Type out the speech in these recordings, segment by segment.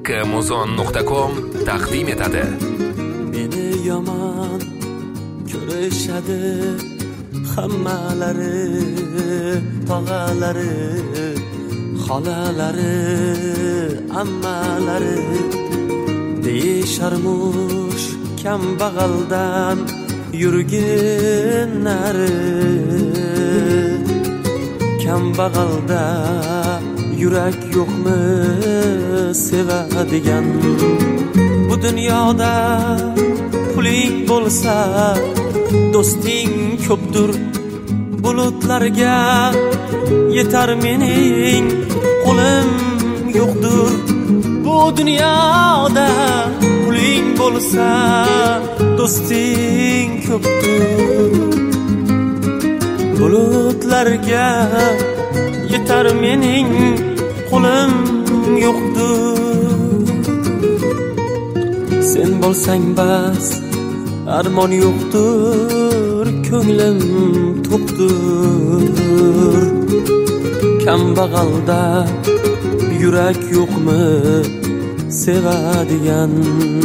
kmuzon.com taqdim etadi. Meni yomon ko'rishadi hammalari, tog'alari, xolalari, ammalari deyisharmush kambag'aldan yurginlari. Kambag'alda yurak yo'qmi sevadigan? Bu dunyoda puling bo'lsa do'sting ko'pdir, bulutlarga yetar mening qo'lim yo'qdir. Bu dunyoda puling bo'lsa do'sting ko'pdir, bulutlarga yetar mening qo'lim yo'qdir. Sen bo'lsang bas, armon yo'qdir, ko'nglim to'qdir. Kambag'alda yurak yo'qmi sevadigan?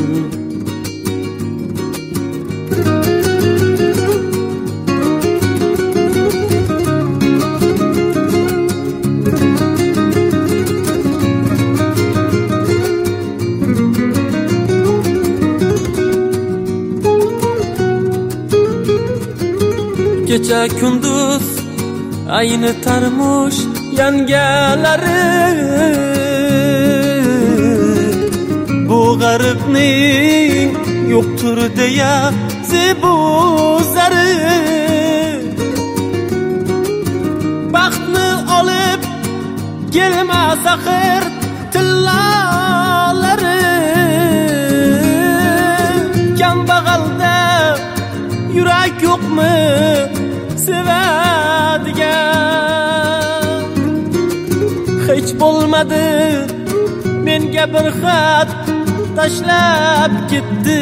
Kecha kunduz ayni tarmush yangalari, bu g'aribning yo'qtur deya zebuzari. Baxtni olib kelmas axir tillalari. Kambag'alda yurak yo'qmi sevadigan? Hech bo'lmadi menga bir xat tashlab ketdi,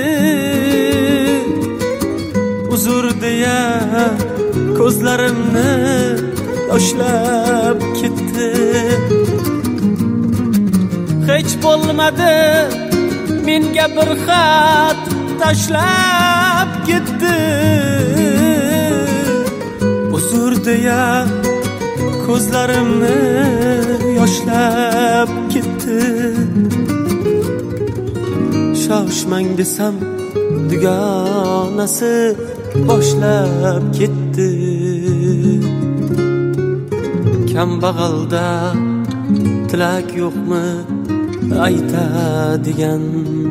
uzr deya ko'zlarimni yoshlab ketdi. Hech bo'lmadi menga bir xat tashlab ketdi, uzr deya ko'zlarimni yoshlab ketdi. Shoshmang desam dugonasi boshlab ketdi. Kambag'alda tilak yo'qmi aytadigan?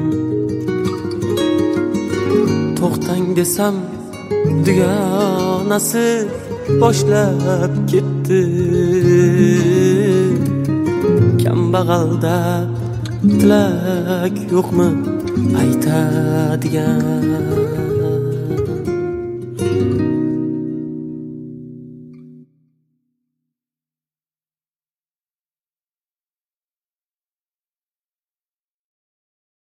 To'xtang desam dugonasi boshlab ketdi. Kambag'alda tilak yo'qmi aytadigan?